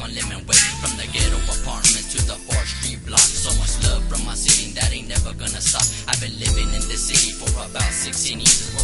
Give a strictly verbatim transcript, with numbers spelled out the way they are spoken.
on Lemon Way. From the ghetto apartments to the fourth Street block. So much love from my city that ain't never gonna stop. I've been living in this city for about sixteen years.